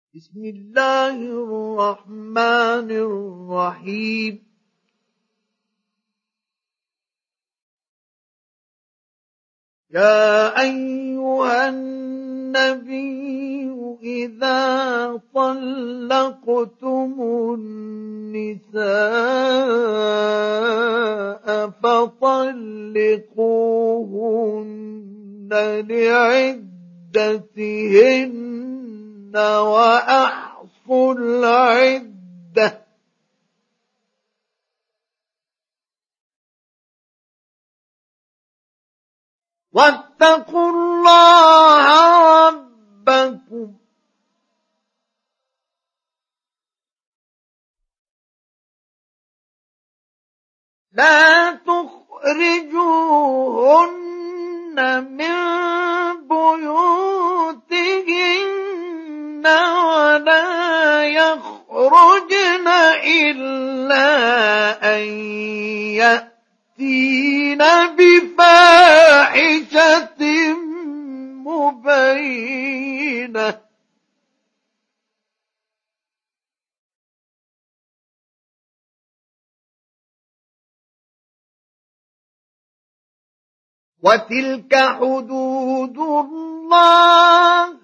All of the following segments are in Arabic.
بسم الله الرحمن الرحيم يا أيها النبي إذا طلقتم النساء فطلقوهن لعدتهن وأحصوا العدة واتقوا الله ربكم لا تخرجوهن من بيوتهن ولا يخرجن إلا أن يأتين بفاحشة مبينة وتلك حدود الله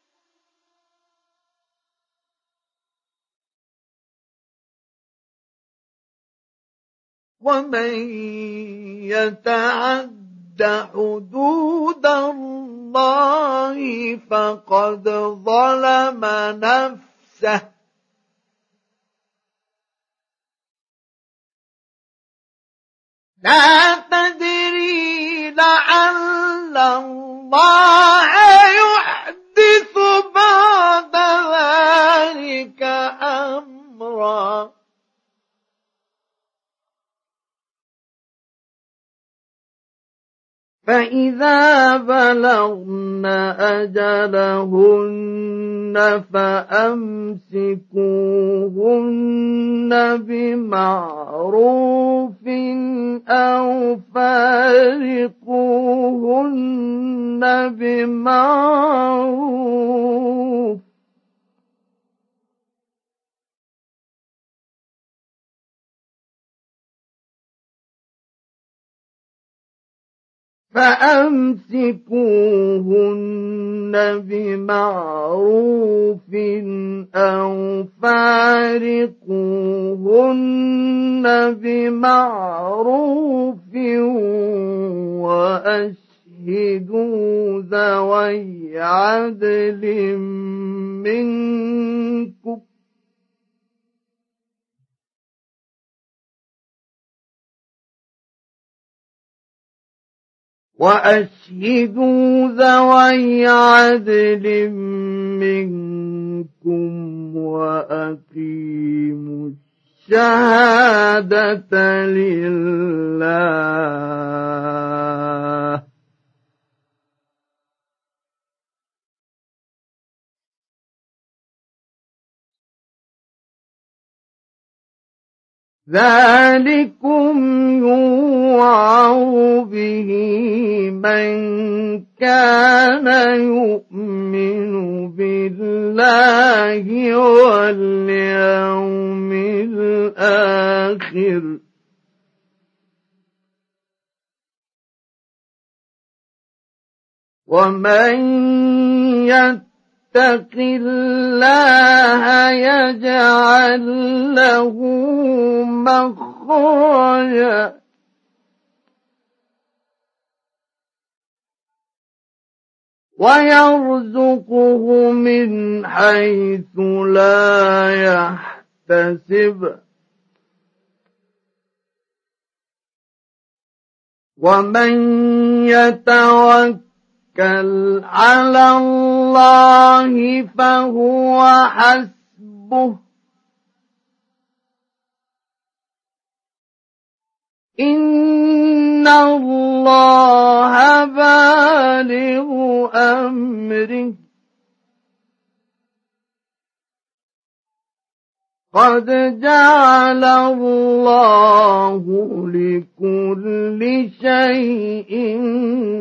ومن يتعد حدود الله فقد ظلم نفسه لا تدري لعل الله يحدث بعد ذلك أمرا فإذا بلغن أجلهن فأمسكوهن بمعروف أو فارقوهن بمعروف فأمسكوهن بمعروف أو فارقوهن بمعروف وأشهدوا ذوي عدل منكم وأقيموا الشهادة لله ذلكم يوعظ به من كان يؤمن بالله واليوم الآخر ومن يتق الله يجعل له مخرجا ويرزقه من حيث لا يحتسب ومن يتوكل على الله فهو حسبه إن الله بالغ أمره قد جعل الله لكل شيء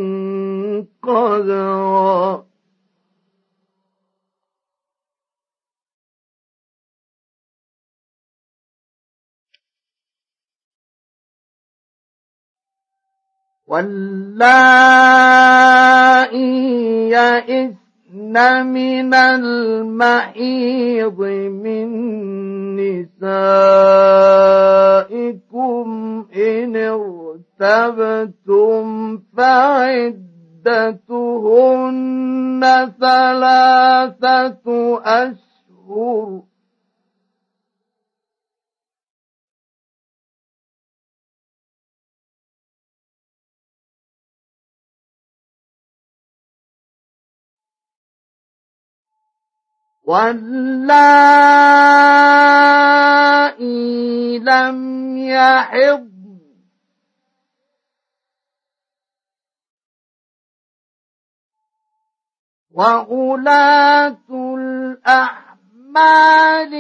قدرا واللائي يئسن من المحيض من نسائكم إن ارتبتم فعدتهن 3 أشهر واللائي لم يحضن وأولاة الأحمال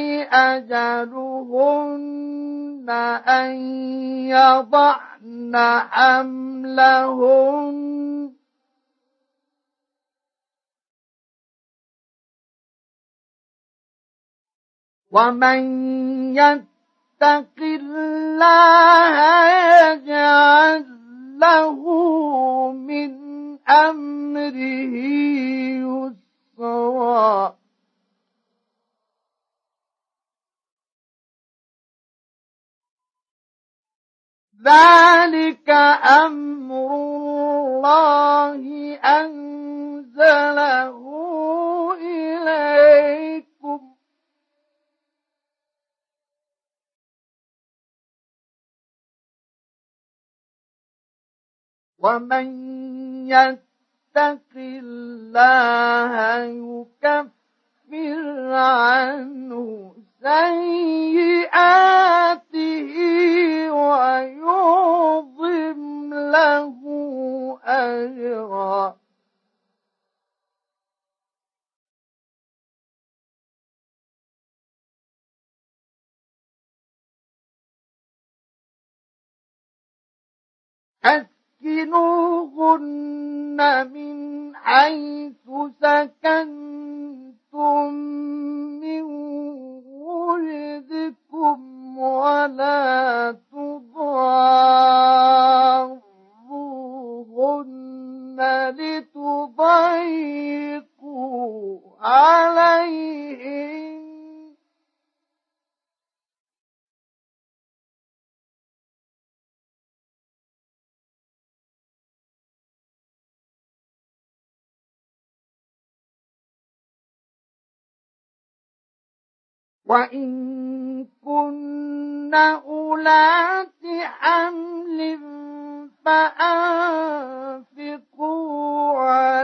أجلهن أن يضعن حملهن ومن يتق الله يجعل له من أمره يسرا ذلك أمر الله أنزله إليكم ومن يتق الله يكفر عنه سيئاته ويعظم له أجرا أسكنوهن من حيث سكنتم من وجدكم ولا تضاروهن لتضيقوا عليهن وإن كن أولات حمل فأنفقوا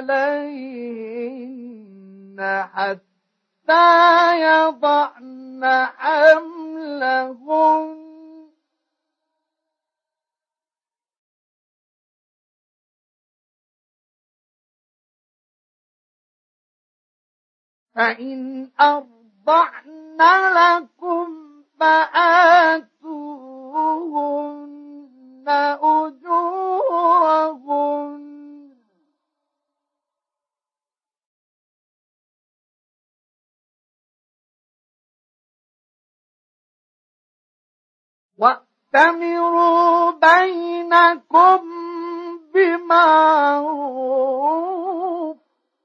عليهن حتى يضعن حملهن فإن أرضعن لكم فآتوهن أجورهن وأتمروا بينكم بمعروف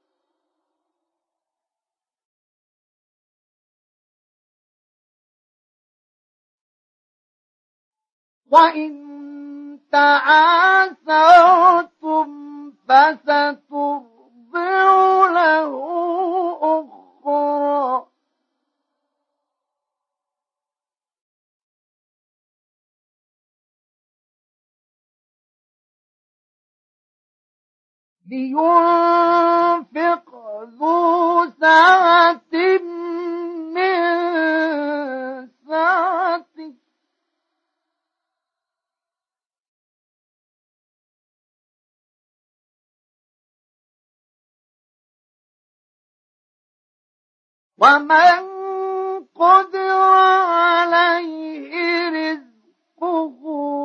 وإن تعاثرتم فسترضع له أخرى لينفق ذو سعة من سعته ومن قدر عليه رزقه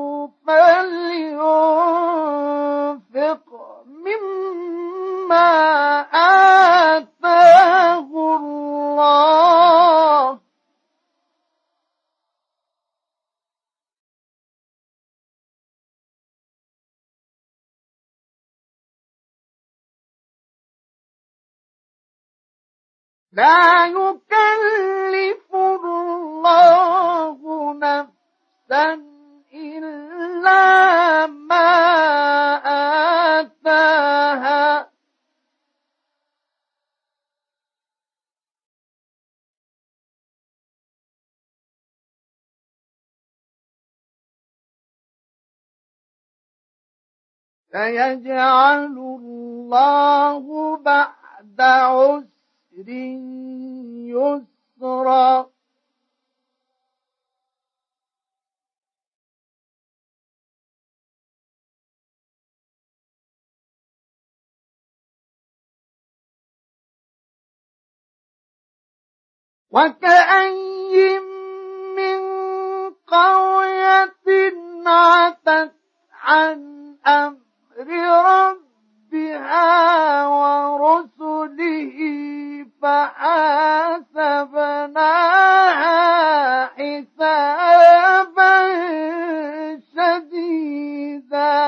فلينفق مما آتاه الله لا يكلف الله نفسا إلا ما آتاها سيجعل الله بعد عسر يسرا وكأين من قرية عتت عن أمر ربها ورسله فحاسبناها حسابا شديدا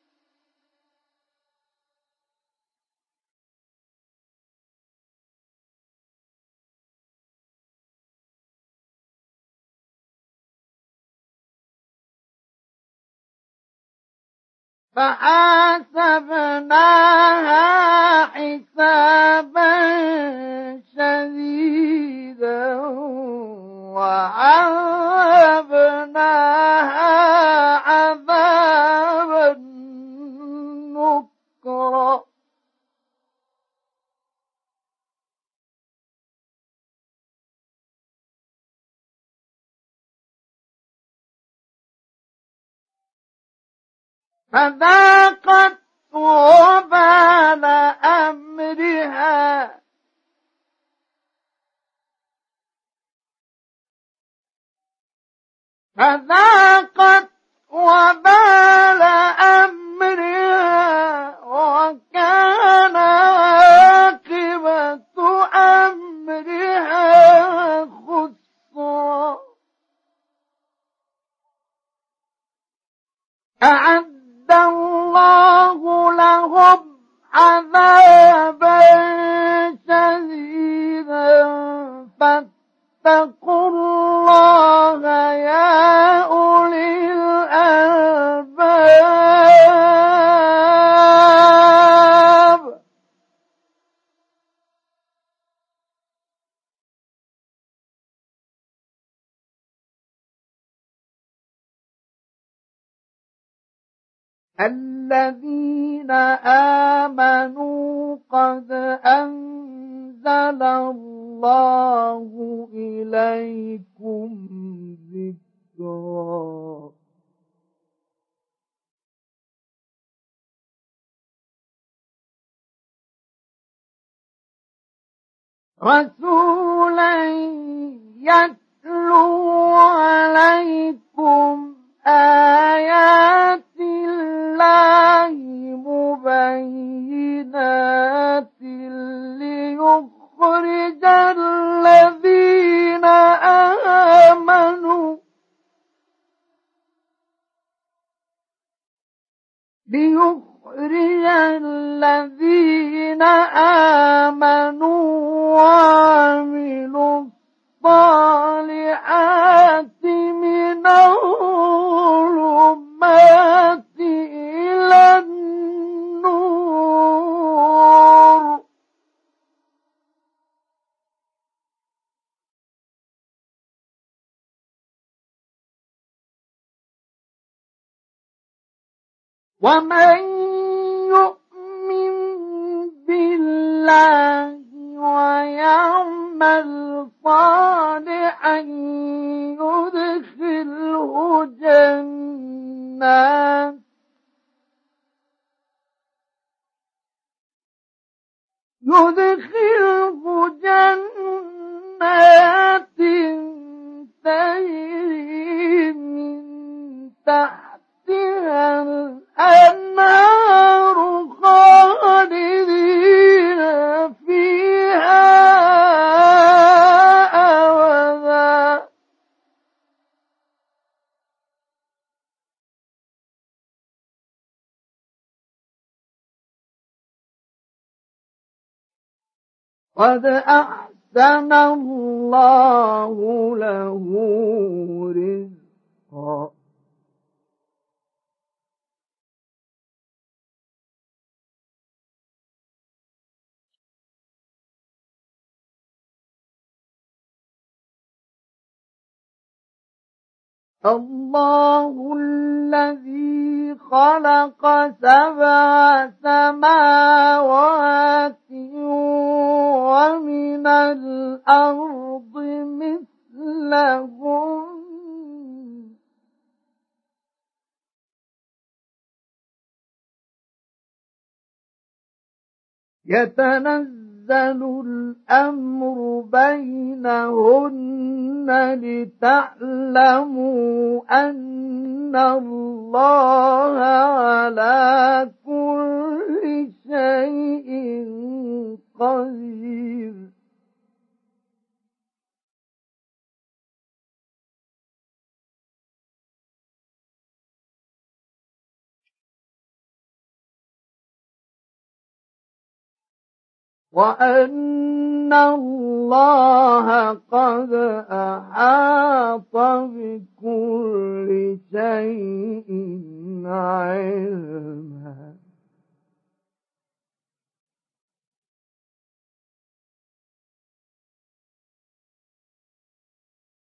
فحاسبناها حسابا شديدا وعذبناها عذابا نكرا فذاقت وبال أمرها فذاقت وبال أمرها وكان عاقبة أمرها خسرا أعد الله لهم عذابا شديدا فاتقوا الله يا أولي الألباب الذين آمنوا قد أنزل الله إليكم ذكرا رسولا يتلو عليكم آيات الله مبينات ليخرج الذين آمنوا وعملوا الصالحات من الظلمات إلى النور ومن يؤمن بالله ويعمل صالحا يدخله جنات تجري من تحتها الأنهار خالدين فيها أبدا قد أحسن أحسن الله له رزقا. الله الذي خلق 7 سماوات ومن الأرض مثلهم يتنزل الأمر بينهن لتعلموا أن الله على كل شيء قدير. وأن الله قد أحاط بكل شيء علما.